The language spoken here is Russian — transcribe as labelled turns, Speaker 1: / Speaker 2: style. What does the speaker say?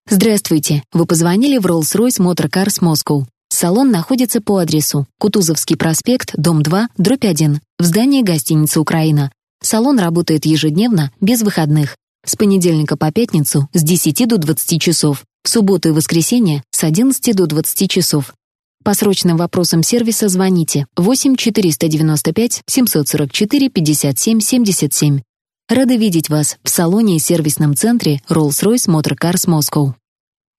Speaker 1: Здравствуйте, вы позвонили в Rolls-Royce Motor Cars Moscow. Салон находится по адресу Кутузовский проспект, дом 2, дробь 1, в здании гостиницы «Украина». Салон работает ежедневно, без выходных. С понедельника по пятницу с 10 до 20 часов, в субботу и воскресенье с 11 до 20 часов. По срочным вопросам сервиса звоните 8 495 744 57 77. Рады видеть вас в салоне и сервисном центре Rolls-Royce Motor Cars Moscow.